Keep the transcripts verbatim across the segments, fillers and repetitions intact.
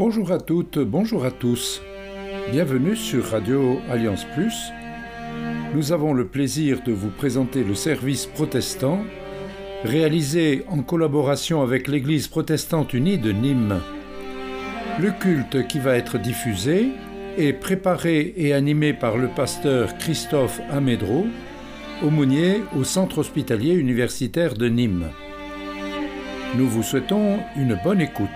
Bonjour à toutes, bonjour à tous. Bienvenue sur Radio Alliance Plus. Nous avons le plaisir de vous présenter le service protestant réalisé en collaboration avec l'Église protestante unie de Nîmes. Le culte qui va être diffusé est préparé et animé par le pasteur Christophe Amédro, aumônier au Centre hospitalier universitaire de Nîmes. Nous vous souhaitons une bonne écoute.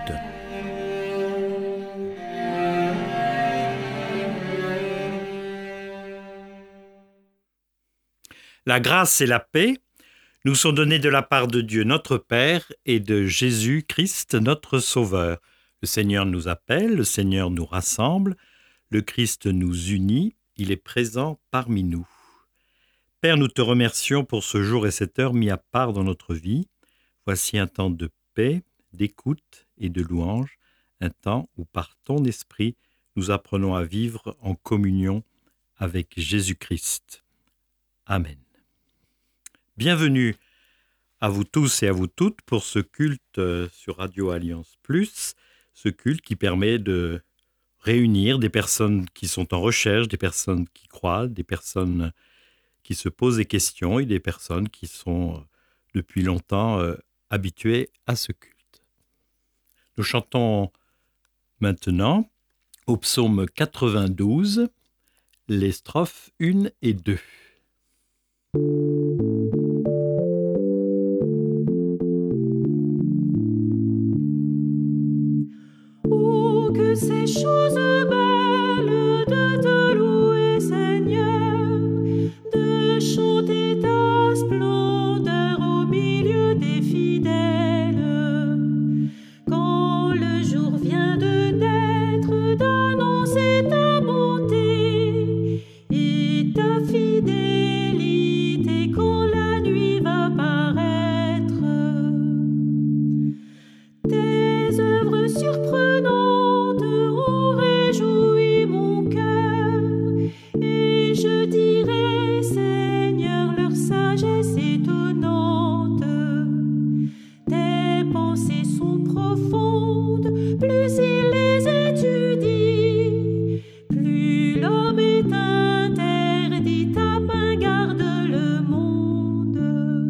La grâce et la paix nous sont données de la part de Dieu notre Père et de Jésus-Christ notre Sauveur. Le Seigneur nous appelle, le Seigneur nous rassemble, le Christ nous unit, il est présent parmi nous. Père, nous te remercions pour ce jour et cette heure mis à part dans notre vie. Voici un temps de paix, d'écoute et de louange, un temps où par ton esprit nous apprenons à vivre en communion avec Jésus-Christ. Amen. Bienvenue à vous tous et à vous toutes pour ce culte sur Radio Alliance Plus, ce culte qui permet de réunir des personnes qui sont en recherche, des personnes qui croient, des personnes qui se posent des questions et des personnes qui sont depuis longtemps euh, habituées à ce culte. Nous chantons maintenant au psaume quatre-vingt-douze, les strophes un et deux. Oh, que ces choses belles de te louer, Seigneur, de chanter ta splendeur au milieu des fidèles. Quand le jour vient de naître, d'annoncer ta bonté et ta fidélité quand la nuit va paraître. Tes œuvres surprenantes ont réjoui mon cœur, et je dirai, Seigneur, leur sagesse étonnante. Tes pensées sont profondes, plus il les étudie, plus l'homme est interdit, ta main garde le monde.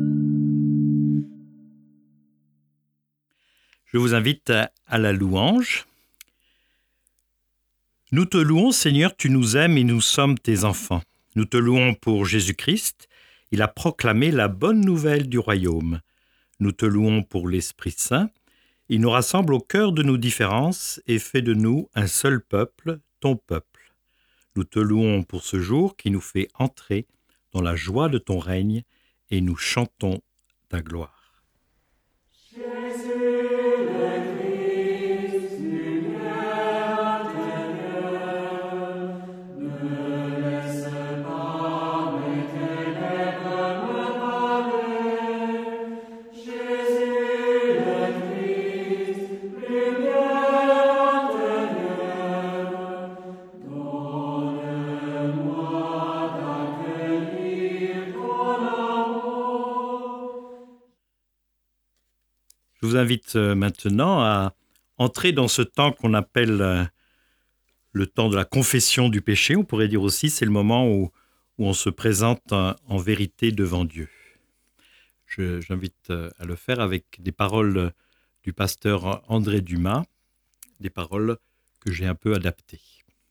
Je vous invite à, à la louange. Nous te louons, Seigneur, tu nous aimes et nous sommes tes enfants. Nous te louons pour Jésus-Christ. Il a proclamé la bonne nouvelle du royaume. Nous te louons pour l'Esprit Saint. Il nous rassemble au cœur de nos différences et fait de nous un seul peuple, ton peuple. Nous te louons pour ce jour qui nous fait entrer dans la joie de ton règne et nous chantons ta gloire. Je vous invite maintenant à entrer dans ce temps qu'on appelle le temps de la confession du péché. On pourrait dire aussi c'est le moment où, où on se présente en vérité devant Dieu. Je, j'invite à le faire avec des paroles du pasteur André Dumas, des paroles que j'ai un peu adaptées.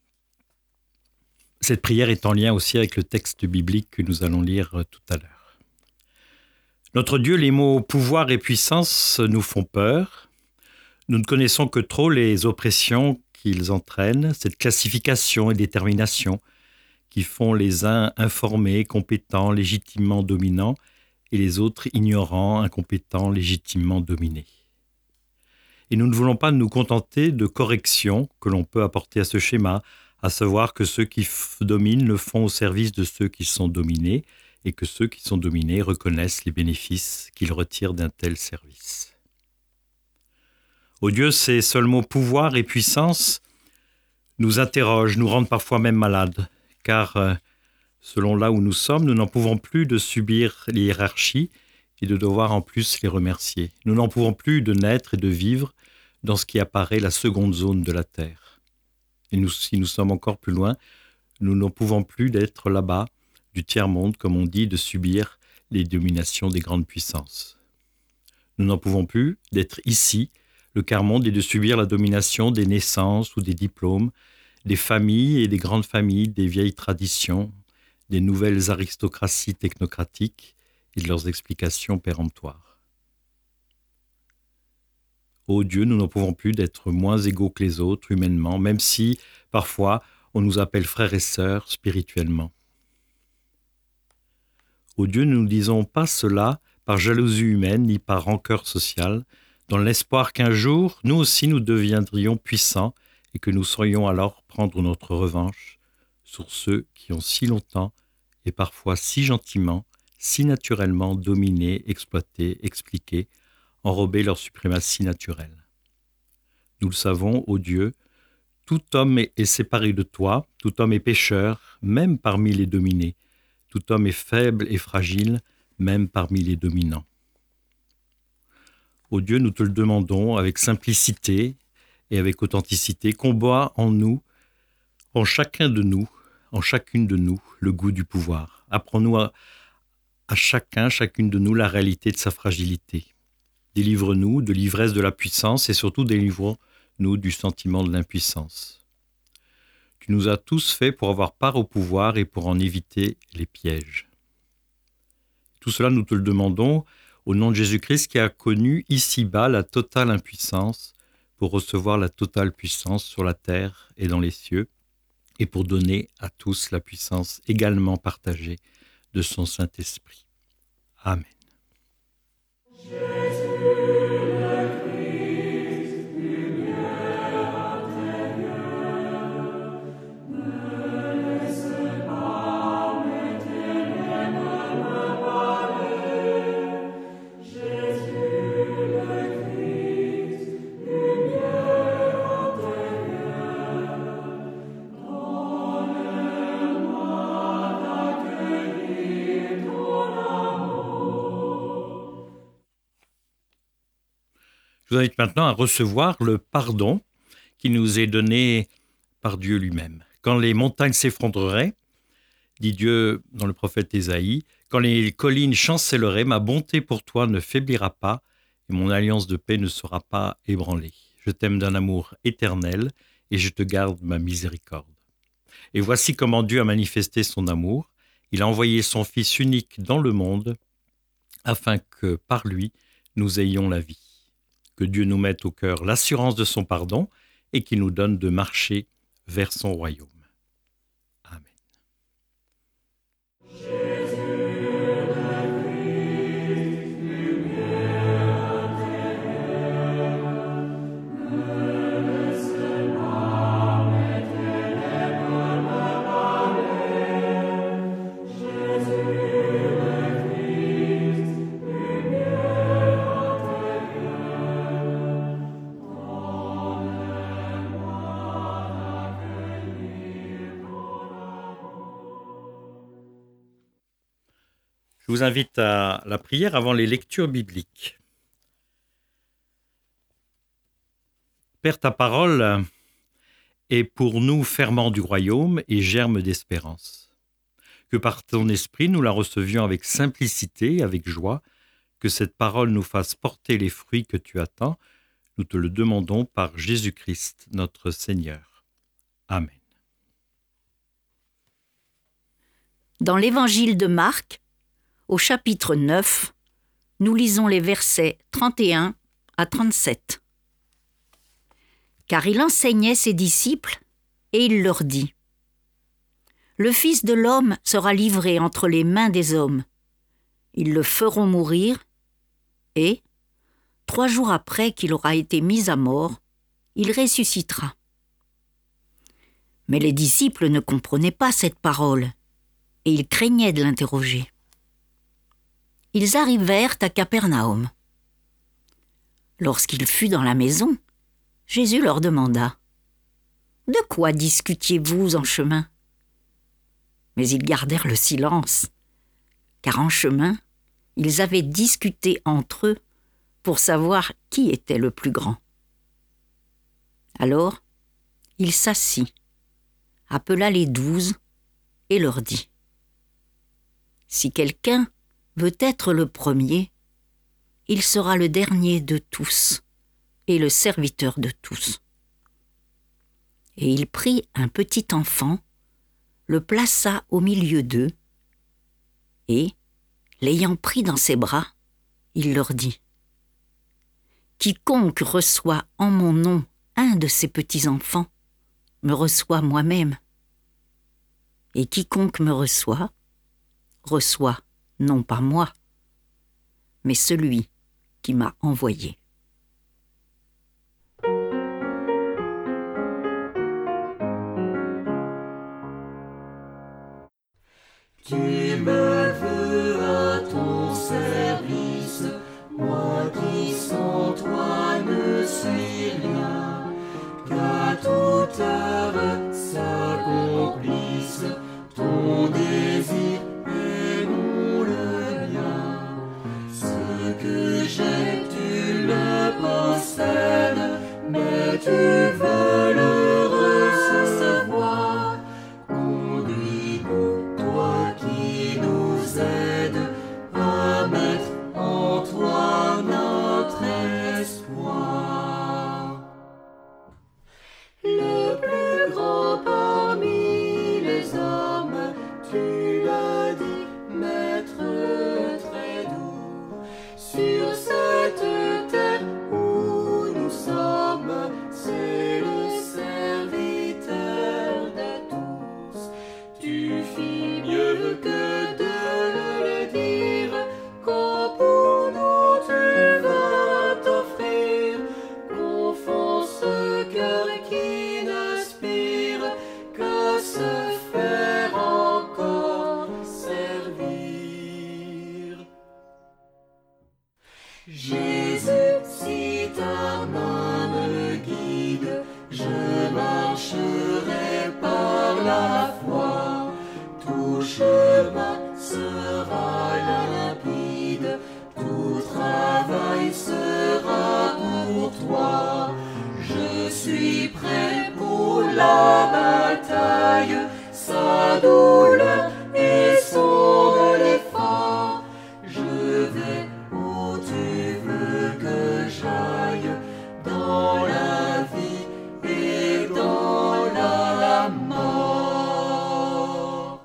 Cette prière est en lien aussi avec le texte biblique que nous allons lire tout à l'heure. Notre Dieu, les mots pouvoir et puissance nous font peur. Nous ne connaissons que trop les oppressions qu'ils entraînent, cette classification et détermination qui font les uns informés, compétents, légitimement dominants, et les autres ignorants, incompétents, légitimement dominés. Et nous ne voulons pas nous contenter de corrections que l'on peut apporter à ce schéma, à savoir que ceux qui f- dominent le font au service de ceux qui sont dominés, et que ceux qui sont dominés reconnaissent les bénéfices qu'ils retirent d'un tel service. Ô Dieu, ces seuls mots pouvoir et puissance nous interrogent, nous rendent parfois même malades, car euh, selon là où nous sommes, nous n'en pouvons plus de subir les hiérarchies et de devoir en plus les remercier. Nous n'en pouvons plus de naître et de vivre, dans ce qui apparaît la seconde zone de la Terre. Et nous, si nous sommes encore plus loin, nous n'en pouvons plus d'être là-bas, du tiers-monde, comme on dit, de subir les dominations des grandes puissances. Nous n'en pouvons plus d'être ici, le quart-monde, et de subir la domination des naissances ou des diplômes, des familles et des grandes familles, des vieilles traditions, des nouvelles aristocraties technocratiques et de leurs explications péremptoires. Ô Dieu, nous n'en pouvons plus d'être moins égaux que les autres humainement, même si, parfois, on nous appelle frères et sœurs spirituellement. Ô Dieu, nous ne disons pas cela par jalousie humaine ni par rancœur sociale, dans l'espoir qu'un jour, nous aussi nous deviendrions puissants et que nous saurions alors prendre notre revanche sur ceux qui ont si longtemps et parfois si gentiment, si naturellement dominé, exploité, expliqué, enrobé leur suprématie naturelle. Nous le savons, ô Dieu, tout homme est séparé de toi, tout homme est pécheur, même parmi les dominés. Tout homme est faible et fragile, même parmi les dominants. Ô Dieu, nous te le demandons avec simplicité et avec authenticité, combat en nous, en chacun de nous, en chacune de nous, le goût du pouvoir. Apprends-nous à, à chacun, chacune de nous, la réalité de sa fragilité. Délivre-nous de l'ivresse de la puissance et surtout délivre-nous du sentiment de l'impuissance. Tu nous as tous faits pour avoir part au pouvoir et pour en éviter les pièges. Tout cela, nous te le demandons au nom de Jésus-Christ qui a connu ici-bas la totale impuissance pour recevoir la totale puissance sur la terre et dans les cieux et pour donner à tous la puissance également partagée de son Saint-Esprit. Amen. Je vous invite maintenant à recevoir le pardon qui nous est donné par Dieu lui-même. Quand les montagnes s'effondreraient, dit Dieu dans le prophète Ésaïe, quand les collines chancelleraient, ma bonté pour toi ne faiblira pas et mon alliance de paix ne sera pas ébranlée. Je t'aime d'un amour éternel et je te garde ma miséricorde. Et voici comment Dieu a manifesté son amour. Il a envoyé son Fils unique dans le monde afin que par lui nous ayons la vie. Que Dieu nous mette au cœur l'assurance de son pardon et qu'il nous donne de marcher vers son royaume. Amen. Je vous invite à la prière avant les lectures bibliques. Père, ta parole est pour nous ferment du royaume et germe d'espérance. Que par ton esprit, nous la recevions avec simplicité, avec joie, que cette parole nous fasse porter les fruits que tu attends. Nous te le demandons par Jésus-Christ, notre Seigneur. Amen. Dans l'évangile de Marc, au chapitre neuf, nous lisons les versets trente et un à trente-sept. Car il enseignait ses disciples, et il leur dit : Le Fils de l'homme sera livré entre les mains des hommes. Ils le feront mourir, et, trois jours après qu'il aura été mis à mort, il ressuscitera. Mais les disciples ne comprenaient pas cette parole, et ils craignaient de l'interroger. Ils arrivèrent à Capernaum. Lorsqu'il fut dans la maison, Jésus leur demanda : « De quoi discutiez-vous en chemin ?» Mais ils gardèrent le silence, car en chemin, ils avaient discuté entre eux pour savoir qui était le plus grand. Alors, il s'assit, appela les douze et leur dit : « Si quelqu'un veut être le premier, il sera le dernier de tous et le serviteur de tous. » Et il prit un petit enfant, le plaça au milieu d'eux, et, l'ayant pris dans ses bras, il leur dit : « Quiconque reçoit en mon nom un de ces petits-enfants me reçoit moi-même. Et quiconque me reçoit, reçoit non pas moi, mais celui qui m'a envoyé. » Tu me veux à ton service, moi qui sans toi ne suis rien, qu'à toute heure s'accomplisse ton désir et non le mien. Ce que j'ai, tu le possèdes, mais tu veux le recevoir. Conduis-nous, toi qui nous aides, à mettre en toi notre espoir. Le plus grand parmi les hommes, tu l'as dit, maître très doux, sur cette terre où nous sommes, c'est le serviteur de tous. Tu fis mieux que de le dire, quand pour nous tu vas t'offrir, confond ce cœur qui n'aspire qu'à se faire encore servir. Jésus, si ta main me guide, je marcherai par la foi. Tout chemin sera limpide, tout travail sera pour toi. Je suis prêt pour la bataille, sa douleur et son effort. Je vais où tu veux que j'aille, dans la vie et dans la mort.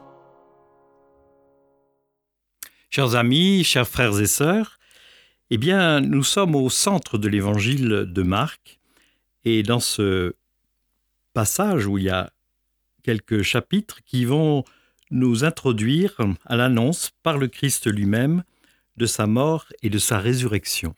Chers amis, chers frères et sœurs, eh bien, nous sommes au centre de l'évangile de Marc, et dans ce passage où il y a quelques chapitres qui vont nous introduire à l'annonce par le Christ lui-même de sa mort et de sa résurrection.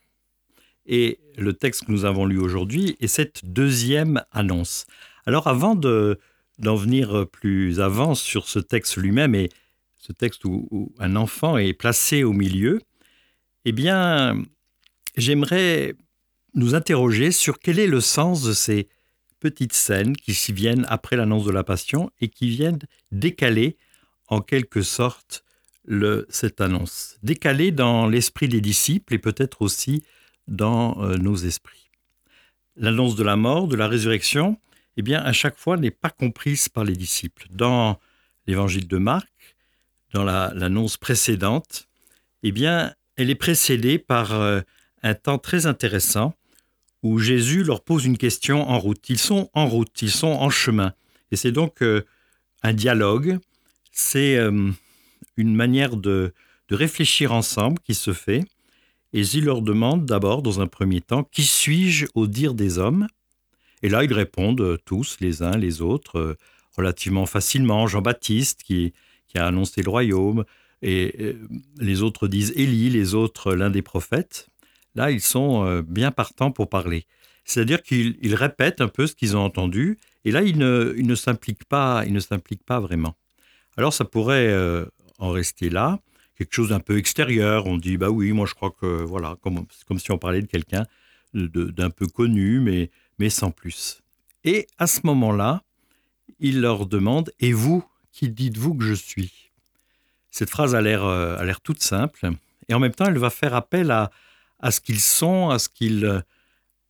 Et le texte que nous avons lu aujourd'hui est cette deuxième annonce. Alors avant de, d'en venir plus avant sur ce texte lui-même, et ce texte où, où un enfant est placé au milieu, eh bien, j'aimerais nous interroger sur quel est le sens de ces petites scènes qui s'y viennent après l'annonce de la Passion et qui viennent décaler en quelque sorte le, cette annonce. Décaler dans l'esprit des disciples et peut-être aussi dans euh, nos esprits. L'annonce de la mort, de la résurrection, eh bien, à chaque fois n'est pas comprise par les disciples. Dans l'évangile de Marc, dans la, l'annonce précédente, eh bien, elle est précédée par euh, un temps très intéressant où Jésus leur pose une question en route. Ils sont en route, ils sont en chemin. Et c'est donc euh, un dialogue, c'est euh, une manière de, de réfléchir ensemble qui se fait. Et il leur demande d'abord, dans un premier temps, « Qui suis-je au dire des hommes ?» Et là, ils répondent tous, les uns les autres, euh, relativement facilement. Jean-Baptiste, qui, qui a annoncé le royaume, et euh, les autres disent Élie, les autres l'un des prophètes. Là, ils sont euh, bien partants pour parler. C'est-à-dire qu'ils ils répètent un peu ce qu'ils ont entendu, et là, ils ne, ils ne s'impliquent pas, ils ne s'impliquent pas vraiment. Alors, ça pourrait euh, en rester là, quelque chose d'un peu extérieur. On dit, bah oui, moi je crois que, voilà, comme, comme si on parlait de quelqu'un de, de, d'un peu connu, mais, mais sans plus. Et à ce moment-là, il leur demande, et vous, qui dites-vous que je suis ? Cette phrase a l'air, euh, a l'air toute simple, et en même temps, elle va faire appel à, à ce qu'ils sont, à ce qu'ils,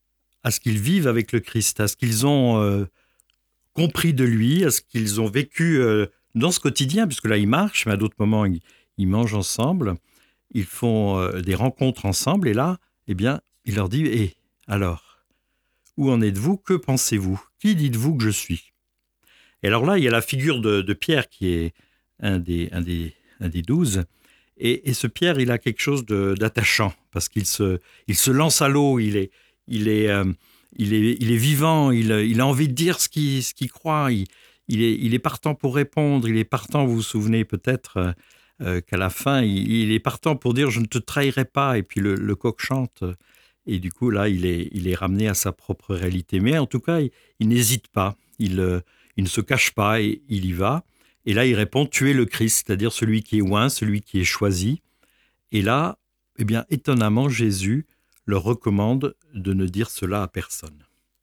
à ce qu'ils vivent avec le Christ, à ce qu'ils ont euh, compris de lui, à ce qu'ils ont vécu euh, dans ce quotidien, puisque là, ils marchent, mais à d'autres moments, ils, ils mangent ensemble, ils font euh, des rencontres ensemble, et là, eh bien, il leur dit, eh, alors, où en êtes-vous? Que pensez-vous? Qui dites-vous que je suis? Et alors là, il y a la figure de, de Pierre, qui est un des, un des, un des douze, et, et ce Pierre, il a quelque chose de, d'attachant, parce qu'il se, il se lance à l'eau, il est... Il est, euh, il est, il est vivant, il, il a envie de dire ce qu'il, ce qu'il croit, il, il, est, il est partant pour répondre, il est partant, vous vous souvenez peut-être euh, qu'à la fin, il, il est partant pour dire « je ne te trahirai pas » et puis le, le coq chante et du coup là, il est, il est ramené à sa propre réalité. Mais en tout cas, il, il n'hésite pas, il, euh, il ne se cache pas et il y va. Et là, il répond « tu es le Christ », c'est-à-dire celui qui est oint, celui qui est choisi. Et là, eh bien, étonnamment, Jésus leur recommande de ne dire cela à personne.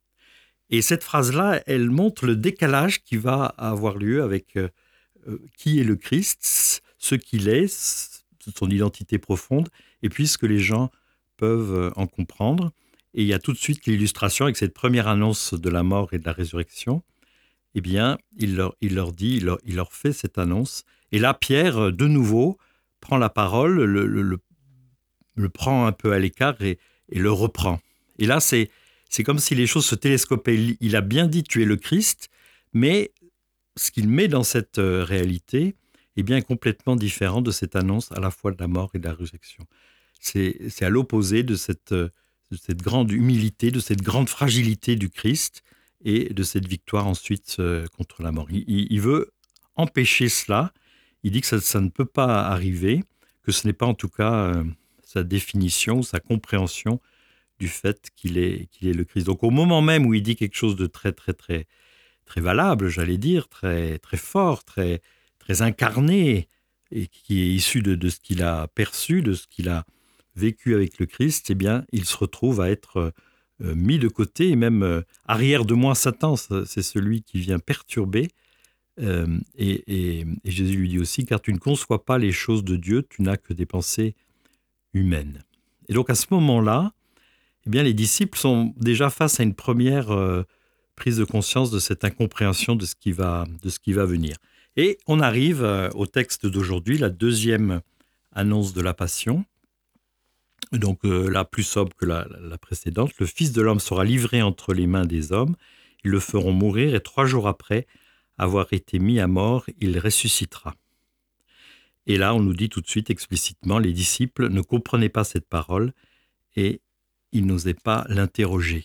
Et cette phrase-là, elle montre le décalage qui va avoir lieu avec euh, qui est le Christ, ce qu'il est, son identité profonde, et puis ce que les gens peuvent en comprendre. Et il y a tout de suite l'illustration avec cette première annonce de la mort et de la résurrection. Eh bien, il leur, il leur dit, il leur, il leur fait cette annonce. Et là, Pierre, de nouveau, prend la parole, le, le, le, le prend un peu à l'écart et et le reprend. Et là, c'est, c'est comme si les choses se télescopaient. Il, il a bien dit « tu es le Christ », mais ce qu'il met dans cette euh, réalité est bien complètement différent de cette annonce à la fois de la mort et de la résurrection. C'est, c'est à l'opposé de cette, euh, de cette grande humilité, de cette grande fragilité du Christ et de cette victoire ensuite euh, contre la mort. Il, il veut empêcher cela. Il dit que ça, ça ne peut pas arriver, que ce n'est pas en tout cas... Euh, sa définition, sa compréhension du fait qu'il est, qu'il est le Christ. Donc au moment même où il dit quelque chose de très, très, très, très valable, j'allais dire, très, très fort, très, très incarné, et qui est issu de, de ce qu'il a perçu, de ce qu'il a vécu avec le Christ, eh bien, il se retrouve à être euh, mis de côté, et même euh, arrière de moi Satan, c'est celui qui vient perturber. Euh, et, et, et Jésus lui dit aussi, car tu ne conçois pas les choses de Dieu, tu n'as que des pensées humaine. Et donc à ce moment-là, eh bien, les disciples sont déjà face à une première euh, prise de conscience de cette incompréhension de ce qui va, de ce qui va venir. Et on arrive euh, au texte d'aujourd'hui, la deuxième annonce de la Passion, donc euh, la plus sobre que la, la précédente. Le Fils de l'homme sera livré entre les mains des hommes, ils le feront mourir et trois jours après avoir été mis à mort, il ressuscitera. Et là, on nous dit tout de suite explicitement, les disciples ne comprenaient pas cette parole et ils n'osaient pas l'interroger.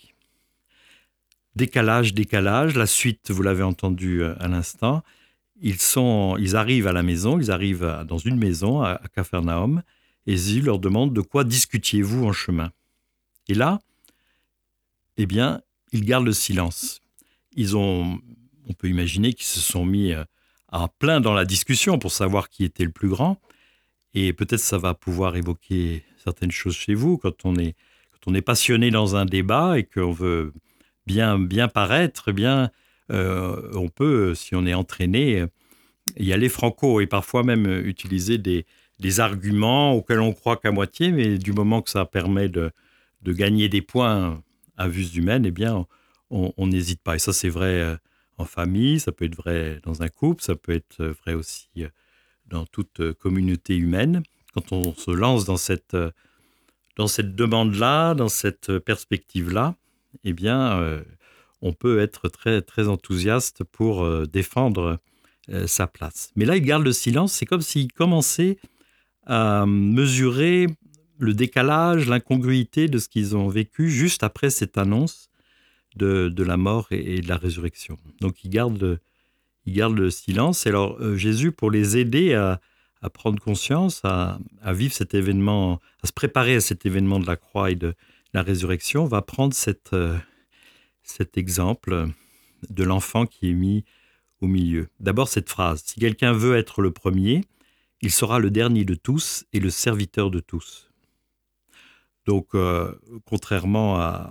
Décalage, décalage, la suite, vous l'avez entendu à l'instant, ils, sont, ils arrivent à la maison, ils arrivent dans une maison à, à Capharnaüm et Jésus leur demande de quoi discutiez-vous en chemin. Et là, eh bien, ils gardent le silence. Ils ont, on peut imaginer qu'ils se sont mis en plein dans la discussion pour savoir qui était le plus grand. Et peut-être ça va pouvoir évoquer certaines choses chez vous quand on est, quand on est passionné dans un débat et qu'on veut bien, bien paraître, bien, euh, on peut, si on est entraîné, y aller franco et parfois même utiliser des, des arguments auxquels on croit qu'à moitié, mais du moment que ça permet de, de gagner des points à vue humaine, eh bien, on n'hésite pas. Et ça, c'est vrai en famille, ça peut être vrai dans un couple, ça peut être vrai aussi dans toute communauté humaine. Quand on se lance dans cette, dans cette demande-là, dans cette perspective-là, eh bien, euh, on peut être très, très enthousiaste pour euh, défendre euh, sa place. Mais là, il garde le silence. C'est comme s'il commençait à mesurer le décalage, l'incongruité de ce qu'ils ont vécu juste après cette annonce de, de la mort et, et de la résurrection. Donc, il garde le, il garde le silence. Et alors, euh, Jésus, pour les aider à, à prendre conscience, à, à vivre cet événement, à se préparer à cet événement de la croix et de la résurrection, va prendre cette, euh, cet exemple de l'enfant qui est mis au milieu. D'abord, cette phrase, « Si quelqu'un veut être le premier, il sera le dernier de tous et le serviteur de tous. » Donc, euh, contrairement à,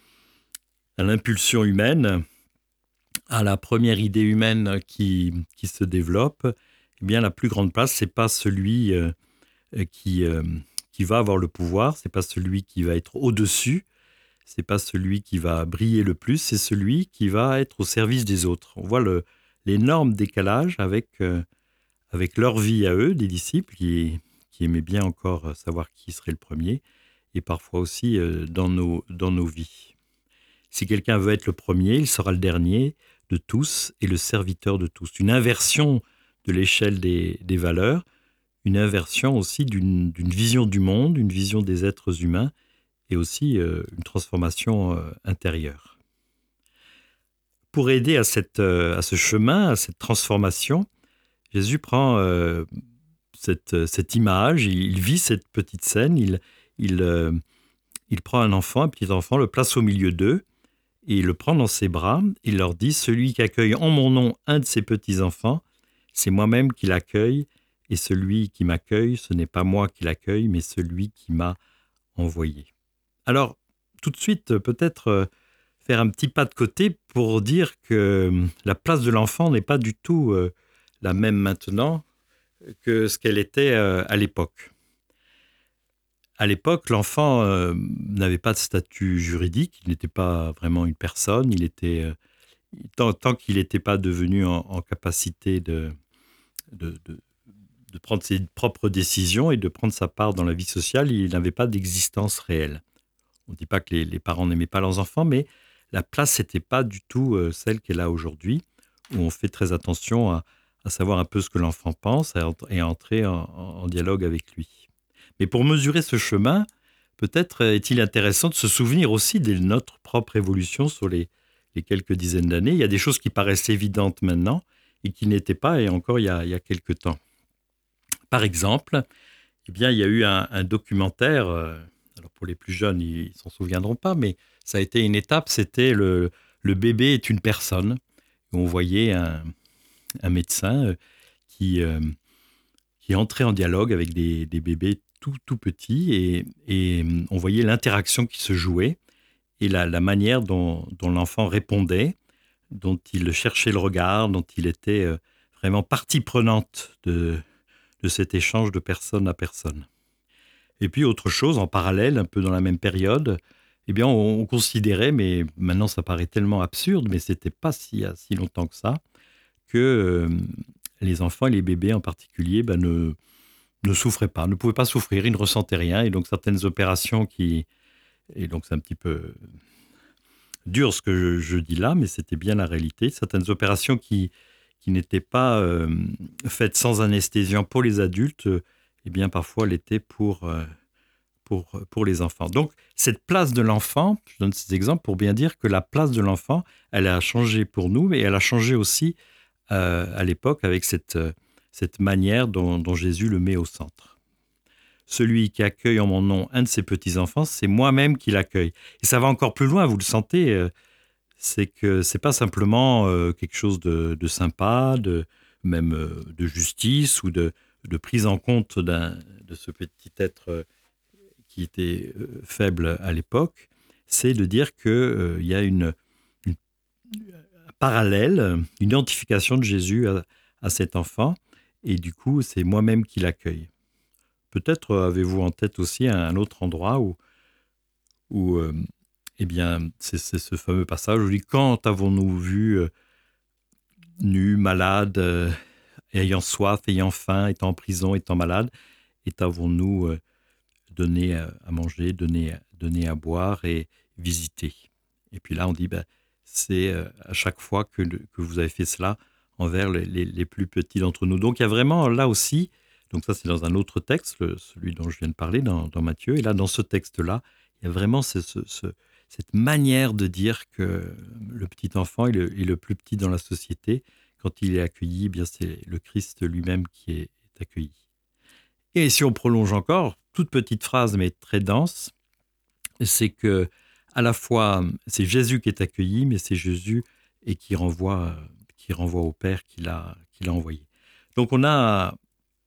à l'impulsion humaine, à la première idée humaine qui, qui se développe, eh bien, la plus grande place, c'est pas celui euh, qui, euh, qui va avoir le pouvoir, c'est pas celui qui va être au-dessus, c'est pas celui qui va briller le plus, c'est celui qui va être au service des autres. On voit le, l'énorme décalage avec, euh, avec leur vie à eux, des disciples qui, qui aimaient bien encore savoir qui serait le premier, et parfois aussi euh, dans, nos, dans nos vies. Si quelqu'un veut être le premier, il sera le dernier de tous et le serviteur de tous. Une inversion de l'échelle des, des valeurs, une inversion aussi d'une, d'une vision du monde, une vision des êtres humains, et aussi euh, une transformation euh, intérieure. Pour aider à, cette, euh, à ce chemin, à cette transformation, Jésus prend euh, cette, cette image, il, il vit cette petite scène, il, il, euh, il prend un enfant, un petit enfant, le place au milieu d'eux, et il le prend dans ses bras, il leur dit « Celui qui accueille en mon nom un de ces petits-enfants, c'est moi-même qui l'accueille, et celui qui m'accueille, ce n'est pas moi qui l'accueille, mais celui qui m'a envoyé. » Alors, tout de suite, peut-être euh, faire un petit pas de côté pour dire que euh, la place de l'enfant n'est pas du tout euh, la même maintenant que ce qu'elle était euh, à l'époque. À l'époque, l'enfant euh, n'avait pas de statut juridique, il n'était pas vraiment une personne, il était, euh, tant, tant qu'il n'était pas devenu en, en capacité de, de, de, de prendre ses propres décisions et de prendre sa part dans la vie sociale, il n'avait pas d'existence réelle. On ne dit pas que les, les parents n'aimaient pas leurs enfants, mais la place n'était pas du tout euh, celle qu'elle a aujourd'hui, où on fait très attention à, à savoir un peu ce que l'enfant pense et à entrer en, en dialogue avec lui. Mais pour mesurer ce chemin, peut-être est-il intéressant de se souvenir aussi de notre propre évolution sur les, les quelques dizaines d'années. Il y a des choses qui paraissent évidentes maintenant et qui n'étaient pas et encore il y a, il y a quelques temps. Par exemple, eh bien, il y a eu un, un documentaire... Euh, Alors pour les plus jeunes, ils ne s'en souviendront pas, mais ça a été une étape, c'était le, le bébé est une personne. On voyait un, un médecin qui, euh, qui entrait en dialogue avec des, des bébés tout, tout petits et, et on voyait l'interaction qui se jouait et la, la manière dont, dont l'enfant répondait, dont il cherchait le regard, dont il était vraiment partie prenante de, de cet échange de personne à personne. Et puis autre chose, en parallèle, un peu dans la même période, eh bien on, on considérait, mais maintenant ça paraît tellement absurde, mais c'était pas si, si longtemps que ça, que euh, les enfants et les bébés en particulier ben, ne, ne souffraient pas, ne pouvaient pas souffrir, ils ne ressentaient rien. Et donc certaines opérations qui... Et donc c'est un petit peu dur ce que je, je dis là, mais c'était bien la réalité. Certaines opérations qui, qui n'étaient pas euh, faites sans anesthésiant pour les adultes, eh bien, parfois, l'été pour, pour, pour les enfants. Donc, cette place de l'enfant, je donne ces exemples pour bien dire que la place de l'enfant, elle a changé pour nous, mais elle a changé aussi euh, à l'époque avec cette, cette manière dont, dont Jésus le met au centre. Celui qui accueille en mon nom un de ses petits-enfants, c'est moi-même qui l'accueille. Et ça va encore plus loin, vous le sentez, euh, c'est que c'est pas simplement euh, quelque chose de, de sympa, de, même euh, de justice ou de de prise en compte d'un, de ce petit être qui était euh, faible à l'époque, c'est de dire qu'il euh, y a une, une un parallèle, une identification de Jésus à, à cet enfant, et du coup, c'est moi-même qui l'accueille. Peut-être avez-vous en tête aussi un, un autre endroit où, où euh, eh bien, c'est, c'est ce fameux passage où il dit « Quand avons-nous vu euh, nus, malades euh, ayant soif, ayant faim, étant en prison, étant malade, et t'avons-nous euh, donné à manger, donné, donné à boire et visité ?» Et puis là, on dit, ben, c'est euh, à chaque fois que, que vous avez fait cela envers les, les, les plus petits d'entre nous. Donc, il y a vraiment là aussi, donc ça c'est dans un autre texte, le, celui dont je viens de parler, dans, dans Matthieu, et là, dans ce texte-là, il y a vraiment ce, ce, ce, cette manière de dire que le petit enfant est le, est le plus petit dans la société. Quand il est accueilli, eh bien c'est le Christ lui-même qui est, est accueilli. Et si on prolonge encore, toute petite phrase mais très dense, c'est que à la fois c'est Jésus qui est accueilli, mais c'est Jésus et qui renvoie, qui renvoie au Père qui l'a, qui l'a envoyé. Donc on a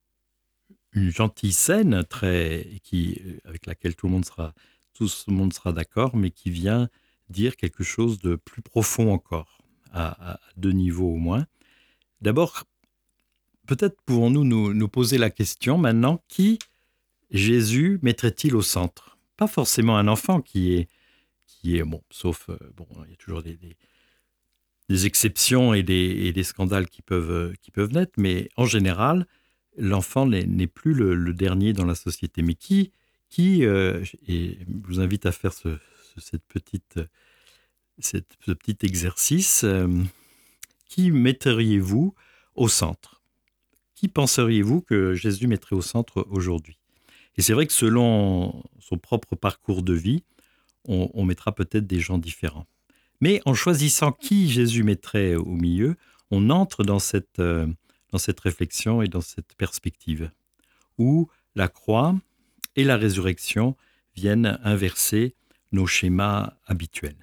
une gentille scène très, qui, avec laquelle tout le monde sera, tout le monde sera d'accord, mais qui vient dire quelque chose de plus profond encore, à, à deux niveaux au moins. D'abord, peut-être pouvons-nous nous, nous poser la question maintenant, qui Jésus mettrait-il au centre ? Pas forcément un enfant qui est, qui est, bon, sauf, euh, bon, il y a toujours des, des, des exceptions et des, et des scandales qui peuvent, qui peuvent naître, mais en général, l'enfant n'est, n'est plus le, le dernier dans la société. Mais qui, qui euh, et je vous invite à faire ce, ce, cette petite, cette, ce petit exercice, euh, qui metteriez-vous au centre ? Qui penseriez-vous que Jésus mettrait au centre aujourd'hui ? Et c'est vrai que selon son propre parcours de vie, on, on mettra peut-être des gens différents. Mais en choisissant qui Jésus mettrait au milieu, on entre dans cette, euh, dans cette réflexion et dans cette perspective, où la croix et la résurrection viennent inverser nos schémas habituels,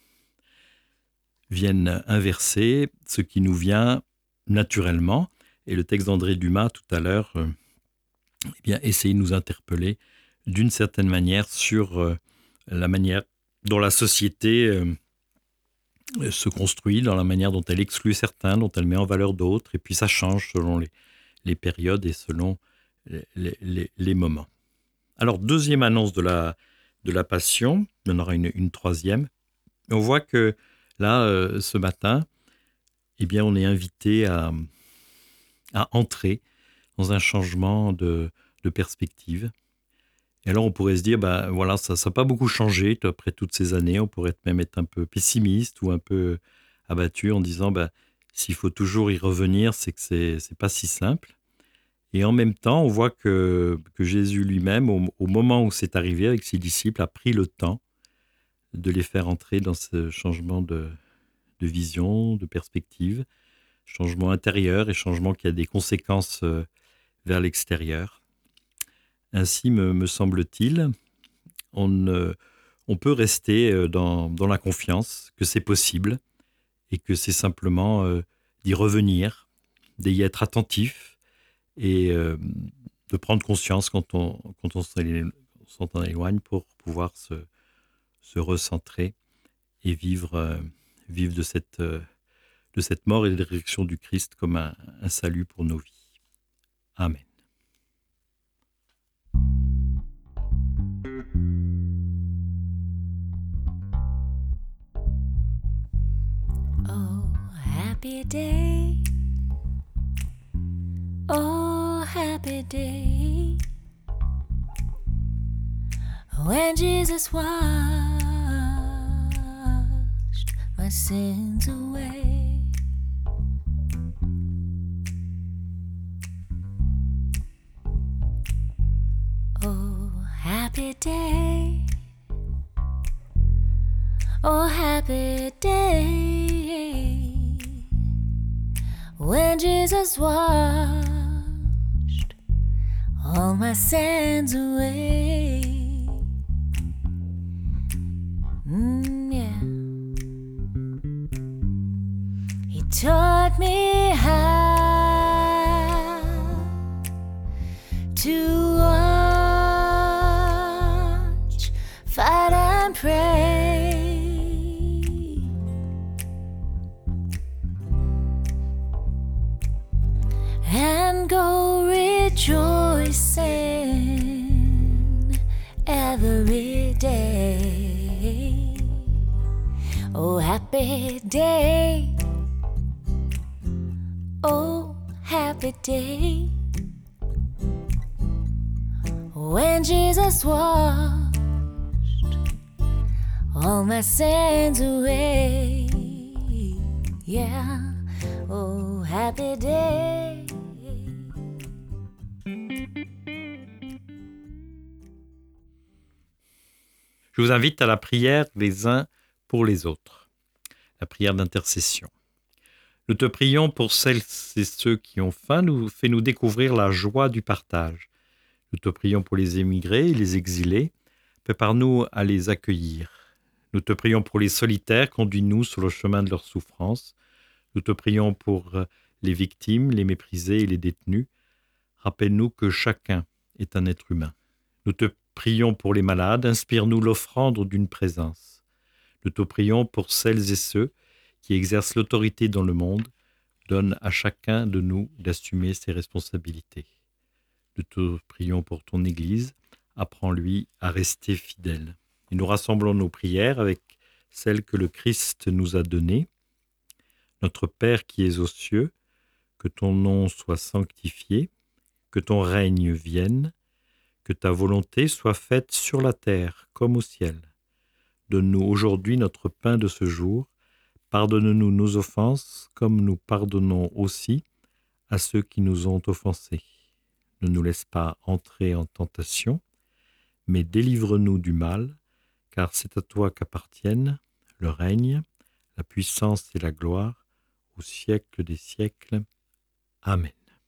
viennent inverser ce qui nous vient naturellement. Et le texte d'André Dumas tout à l'heure, euh, eh bien, essayer de nous interpeller d'une certaine manière sur euh, la manière dont la société euh, se construit, dans la manière dont elle exclut certains, dont elle met en valeur d'autres, et puis ça change selon les, les périodes et selon les, les, les moments. Alors, deuxième annonce de la, de la Passion, il y en aura une, une troisième. On voit que là, euh, ce matin, eh bien, on est invité à, à entrer dans un changement de, de perspective. Et alors, on pourrait se dire, ben voilà, ça n'a pas beaucoup changé après toutes ces années. On pourrait même être un peu pessimiste ou un peu abattu en disant, ben, s'il faut toujours y revenir, c'est que c'est, c'est pas si simple. Et en même temps, on voit que, que Jésus lui-même, au, au moment où c'est arrivé avec ses disciples, a pris le temps de les faire entrer dans ce changement de, de vision, de perspective, changement intérieur et changement qui a des conséquences euh, vers l'extérieur. Ainsi, me, me semble-t-il, on, euh, on peut rester dans, dans la confiance que c'est possible et que c'est simplement euh, d'y revenir, d'y être attentif et euh, de prendre conscience quand on, quand on s'en éloigne pour pouvoir se, se recentrer et vivre, euh, vivre de, cette, euh, de cette mort et de la résurrection du Christ comme un, un salut pour nos vies. Amen. Oh, happy day. Oh, happy day. When Jesus washed my sins away. Oh, happy day. Oh, happy day. When Jesus washed all my sins away. Mm, yeah. He taught me how to watch, fight and pray. And go rejoicing every day. Oh, happy day. Oh, happy day. When Jesus washed all my sins away. Yeah. Oh, happy day. Je vous invite à la prière les uns pour les autres, la prière d'intercession. Nous te prions pour celles et ceux qui ont faim, nous fais-nous découvrir la joie du partage. Nous te prions pour les émigrés et les exilés, prépare-nous à les accueillir. Nous te prions pour les solitaires, conduis-nous sur le chemin de leur souffrance. Nous te prions pour les victimes, les méprisés et les détenus. Rappelle-nous que chacun est un être humain. Nous te prions pour les malades, inspire-nous l'offrande d'une présence. Nous te prions pour celles et ceux qui exercent l'autorité dans le monde. Donne à chacun de nous d'assumer ses responsabilités. Nous te prions pour ton Église, apprends-lui à rester fidèle. et nous rassemblons nos prières avec celles que le Christ nous a données. Notre Père qui es aux cieux, que ton nom soit sanctifié, que ton règne vienne, que ta volonté soit faite sur la terre comme au ciel. Donne-nous aujourd'hui notre pain de ce jour. Pardonne-nous nos offenses, comme nous pardonnons aussi à ceux qui nous ont offensés. Ne nous laisse pas entrer en tentation, mais délivre-nous du mal, car c'est à toi qu'appartiennent le règne, la puissance et la gloire, au siècle des siècles. Amen.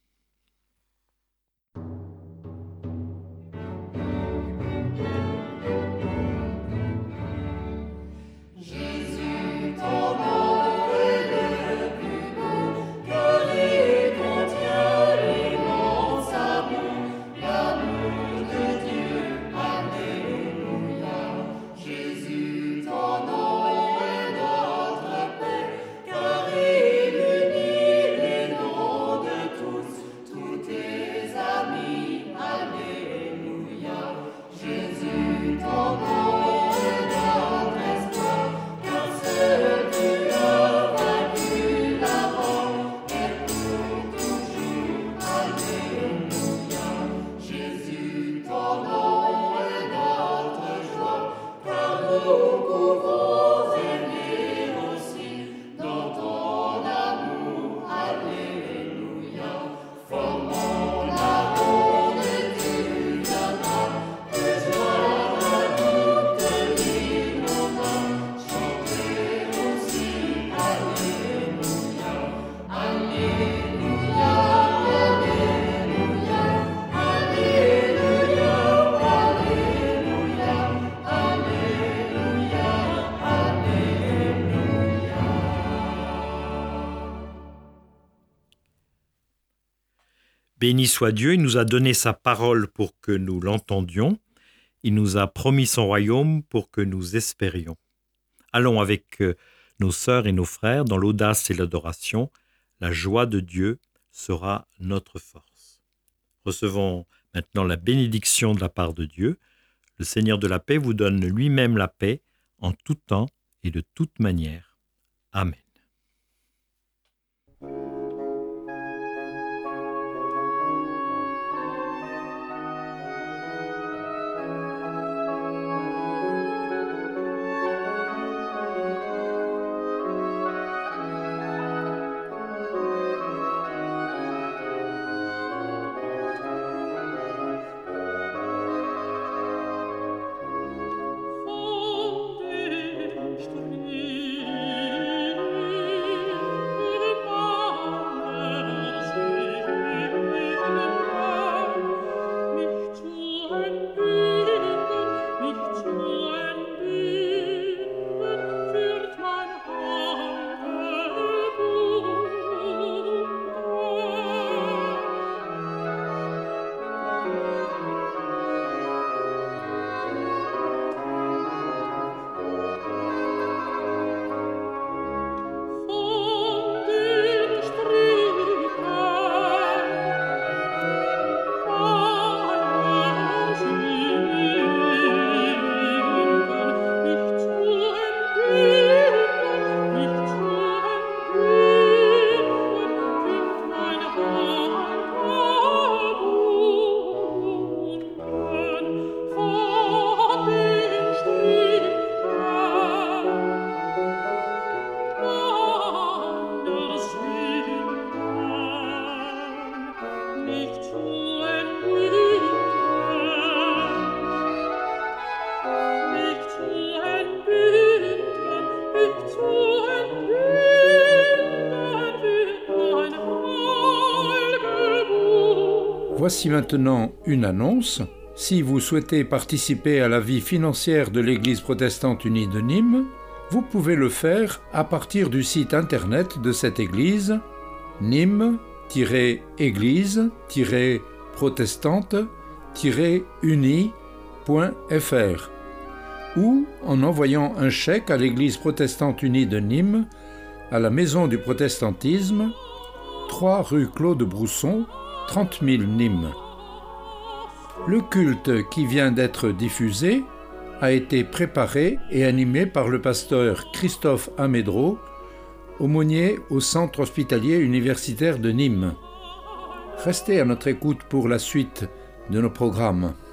Béni soit Dieu, il nous a donné sa parole pour que nous l'entendions. Il nous a promis son royaume pour que nous espérions. Allons avec nos sœurs et nos frères dans l'audace et l'adoration. La joie de Dieu sera notre force. Recevons maintenant la bénédiction de la part de Dieu. Le Seigneur de la paix vous donne lui-même la paix en tout temps et de toute manière. Amen. Voici maintenant une annonce. Si vous souhaitez participer à la vie financière de l'Église protestante unie de Nîmes, vous pouvez le faire à partir du site internet de cette église, nîmes tiret église tiret protestante tiret unie point f r, ou en envoyant un chèque à l'Église protestante unie de Nîmes, à la Maison du Protestantisme, trois rue Claude Brousson, trente mille Nîmes. Le culte qui vient d'être diffusé a été préparé et animé par le pasteur Christophe Amédro, aumônier au Centre hospitalier universitaire de Nîmes. Restez à notre écoute pour la suite de nos programmes.